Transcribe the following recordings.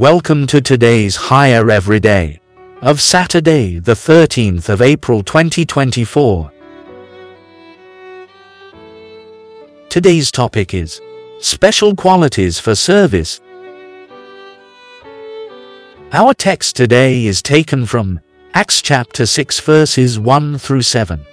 Welcome to today's Higher Everyday of Saturday, the 13th of April 2024. Today's topic is Special Qualities for Service. Our text today is taken from Acts chapter 6 verses 1 through 7.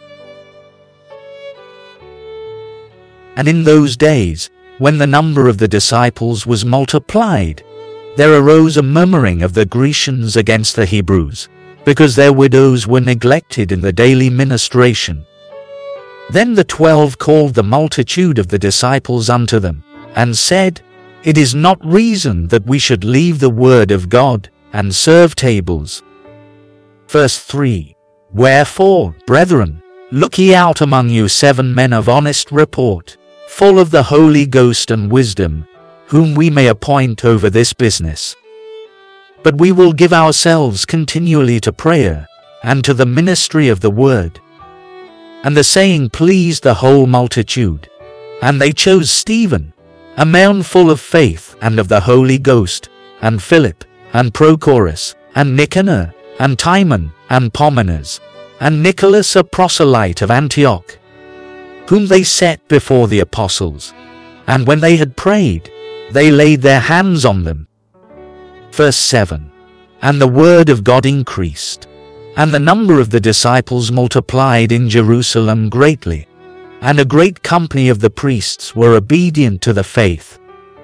And in those days, when the number of the disciples was multiplied, there arose a murmuring of the Grecians against the Hebrews, because their widows were neglected in the daily ministration. Then the 12 called the multitude of the disciples unto them, and said, It is not reason that we should leave the word of God, and serve tables. Verse 3. Wherefore, brethren, look ye out among you 7 men of honest report, full of the Holy Ghost and wisdom, whom we may appoint over this business. But we will give ourselves continually to prayer, and to the ministry of the word. And the saying pleased the whole multitude. And they chose Stephen, a man full of faith and of the Holy Ghost, and Philip, and Prochorus, and Nicanor, and Timon, and Parmenas, and Nicholas a proselyte of Antioch, whom they set before the apostles. And when they had prayed, they laid their hands on them. Verse 7. And the word of God increased, and the number of the disciples multiplied in Jerusalem greatly, and a great company of the priests were obedient to the faith.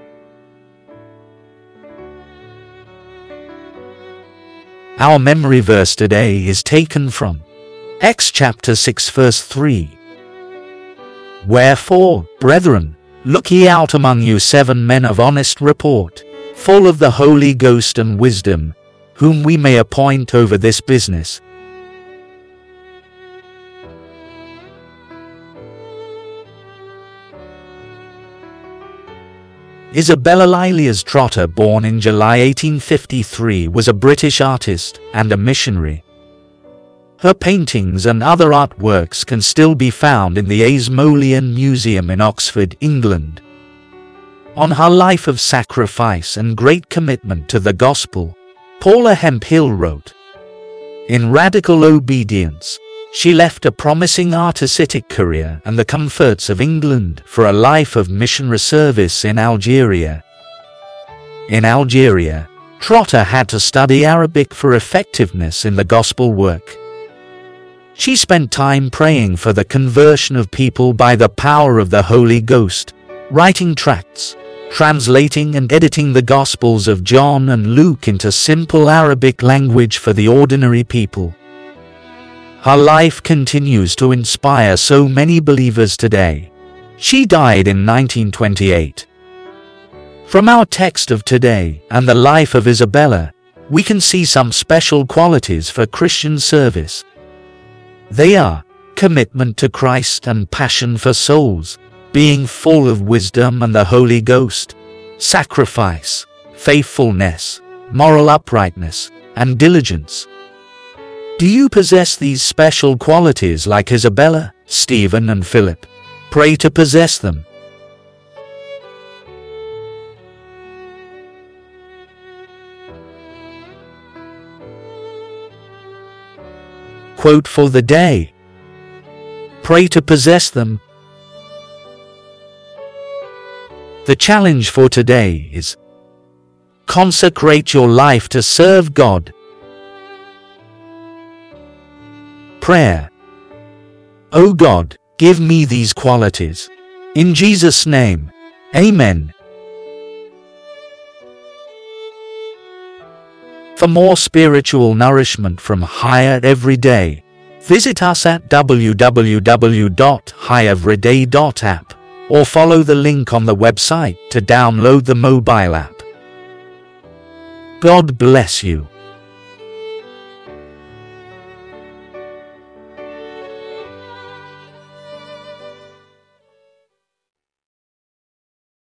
Our memory verse today is taken from Acts chapter 6 verse 3. Wherefore, brethren, look ye out among you 7 men of honest report, full of the Holy Ghost and wisdom, whom we may appoint over this business. Isabella Lilias Trotter, born in July 1853, was a British artist and a missionary. Her paintings and other artworks can still be found in the Asmolean Museum in Oxford, England. On her life of sacrifice and great commitment to the gospel, Paula Hemphill wrote, In radical obedience, she left a promising artistic career and the comforts of England for a life of missionary service in Algeria. In Algeria, Trotter had to study Arabic for effectiveness in the gospel work. She spent time praying for the conversion of people by the power of the Holy Ghost, writing tracts, translating and editing the Gospels of John and Luke into simple Arabic language for the ordinary people. Her life continues to inspire so many believers today. She died in 1928. From our text of today and the life of Isabella, we can see some special qualities for Christian service. They are commitment to Christ and passion for souls, being full of wisdom and the Holy Ghost, sacrifice, faithfulness, moral uprightness, and diligence. Do you possess these special qualities like Isabella, Stephen, and Philip? Pray to possess them. Quote for the day. Pray to possess them. The challenge for today is consecrate your life to serve God. Prayer. O God, give me these qualities. In Jesus' name, Amen. For more spiritual nourishment from Higher Everyday, visit us at www.higheveryday.app or follow the link on the website to download the mobile app. God bless you.